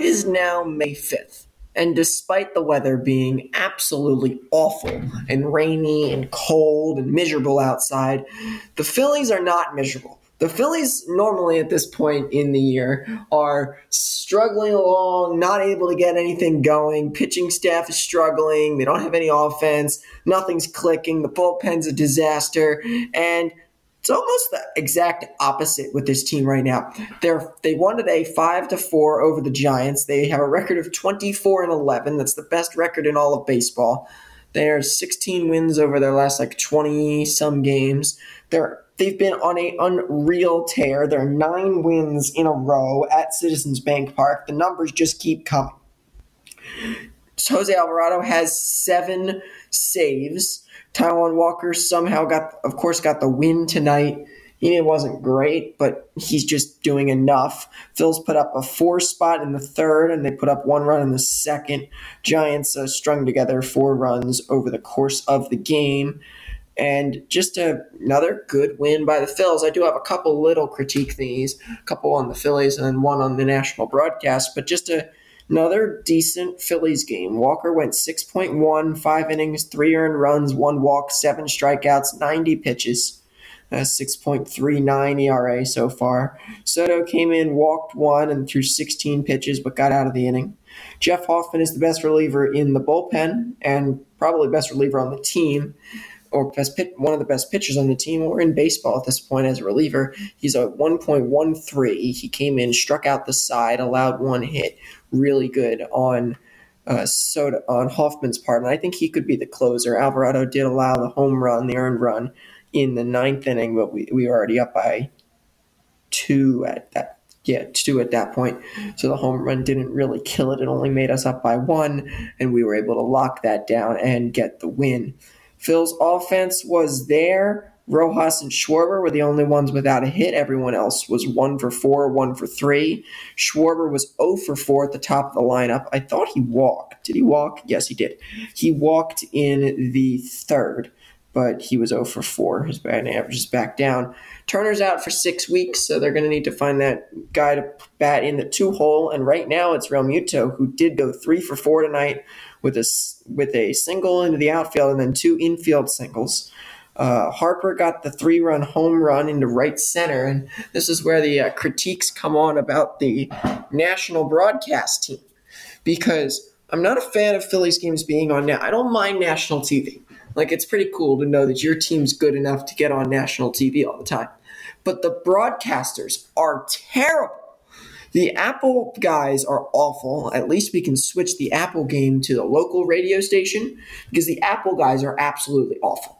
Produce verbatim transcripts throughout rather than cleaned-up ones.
is now May fifth. And despite the weather being absolutely awful and rainy and cold and miserable outside, the Phillies are not miserable. The Phillies normally at this point in the year are struggling along, not able to get anything going. Pitching staff is struggling. They don't have any offense. Nothing's clicking. The bullpen's a disaster. And it's almost the exact opposite with this team right now. They're they won today five to four over the Giants. They have a record of twenty-four and eleven. That's the best record in all of baseball. They're sixteen wins over their last like twenty some games. They're they've been on a unreal tear. They're nine wins in a row at Citizens Bank Park. The numbers just keep coming. Jose Alvarado has seven saves. Taijuan Walker somehow got, of course, got the win tonight. He wasn't great, but he's just doing enough. Phil's put up a four spot in the third, and they put up one run in the second. Giants uh, strung together four runs over the course of the game. And just a, another good win by the Phils. I do have a couple little critique thingies, a couple on the Phillies and then one on the national broadcast, but just a Another decent Phillies game. Walker went six point one, five innings, three earned runs, one walk, seven strikeouts, ninety pitches. Uh, six point three nine E R A so far. Soto came in, walked one, and threw sixteen pitches, but got out of the inning. Jeff Hoffman is the best reliever in the bullpen and probably best reliever on the team, or best pit, one of the best pitchers on the team or in baseball at this point as a reliever. He's a one point one three. He came in, struck out the side, allowed one hit. Really good on uh, Soto, on Hoffman's part, and I think he could be the closer. Alvarado did allow the home run, the earned run, in the ninth inning, but we, we were already up by two at that yeah two at that point. So the home run didn't really kill it. It only made us up by one, and we were able to lock that down and get the win. Phil's offense was there. Rojas and Schwarber were the only ones without a hit. Everyone else was one for four, one for three. Schwarber was zero for four at the top of the lineup. I thought he walked. Did he walk? Yes, he did. He walked in the third, but he was zero for four. His batting average is back down. Turner's out for six weeks, so they're going to need to find that guy to bat in the two hole. And right now it's Real Muto, who did go three for four tonight with a, with a single into the outfield and then two infield singles. Uh, Harper got the three-run home run into right center, and this is where the uh, critiques come on about the national broadcast team, because I'm not a fan of Phillies games being on now. I don't mind national T V. Like, it's pretty cool to know that your team's good enough to get on national T V all the time. But the broadcasters are terrible. The Apple guys are awful. At least we can switch the Apple game to the local radio station, because the Apple guys are absolutely awful.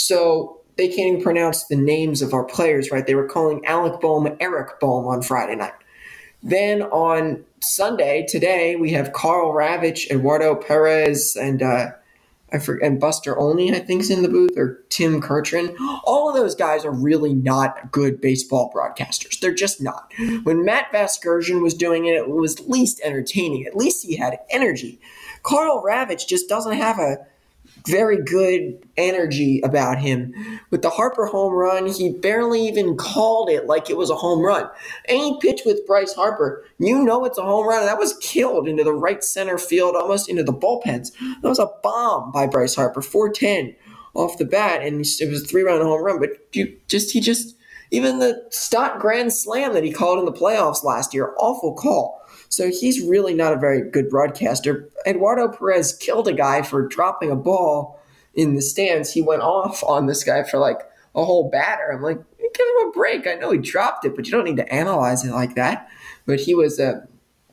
So they can't even pronounce the names of our players, right? They were calling Alec Bohm Eric Bohm on Friday night. Then on Sunday, today, we have Carl Ravitch, Eduardo Perez, and uh, I forget, and Buster Olney, I think, is in the booth, or Tim Kurtran. All of those guys are really not good baseball broadcasters. They're just not. When Matt Vasgersian was doing it, it was at least entertaining. At least he had energy. Carl Ravitch just doesn't have a very good energy about him. With the Harper home run, he barely even called it like it was a home run. Any pitch with Bryce Harper, you know it's a home run. That was killed into the right center field, almost into the bullpens. That was a bomb by Bryce Harper, four ten off the bat, and it was a three-run home run. But you just he just even the Stott Grand Slam that he called in the playoffs last year, awful call. So he's really not a very good broadcaster. Eduardo Perez killed a guy for dropping a ball in the stands. He went off on this guy for like a whole batter. I'm like, give him a break. I know he dropped it, but you don't need to analyze it like that. But he was a,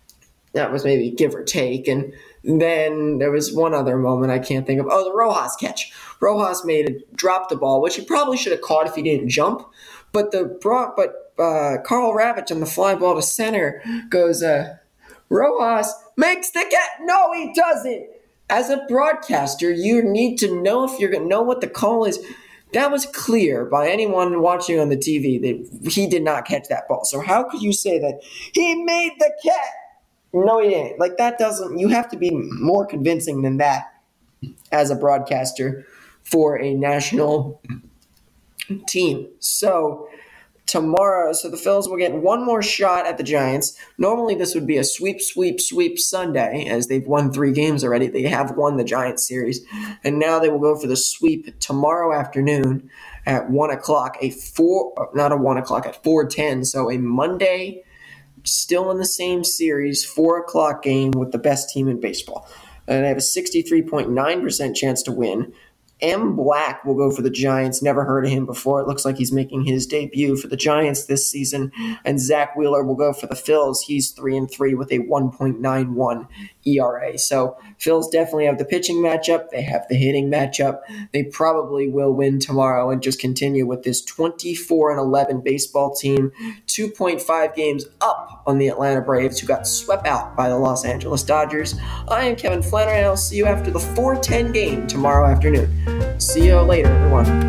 that was maybe give or take. And then there was one other moment I can't think of. Oh, the Rojas catch. Rojas made a drop the ball, which he probably should have caught if he didn't jump. But the but uh, Carl Ravitch on the fly ball to center goes, uh, Rojas makes the catch. No, he doesn't. As a broadcaster, you need to know if you're going to know what the call is. That was clear by anyone watching on the T V that he did not catch that ball. So how could you say that he made the catch? No, he didn't. Like, that doesn't – you have to be more convincing than that as a broadcaster for a national team. So tomorrow. So the Phils will get one more shot at the Giants. Normally this would be a sweep, sweep, sweep Sunday, as they've won three games already. They have won the Giants series. And now they will go for the sweep tomorrow afternoon at one o'clock, a four, not a one o'clock, at four ten. So a Monday, still in the same series, four o'clock game with the best team in baseball. And they have a sixty-three point nine percent chance to win. M. Black will go for the Giants. Never heard of him before. It looks like he's making his debut for the Giants this season. And Zach Wheeler will go for the Phils. He's three and three with a one point nine one E R A. So Phils definitely have the pitching matchup. They have the hitting matchup. They probably will win tomorrow and just continue with this twenty-four and eleven baseball team, two point five games up on the Atlanta Braves, who got swept out by the Los Angeles Dodgers. I am Kevin Flannery, and I'll see you after the four ten game tomorrow afternoon. See you later, everyone.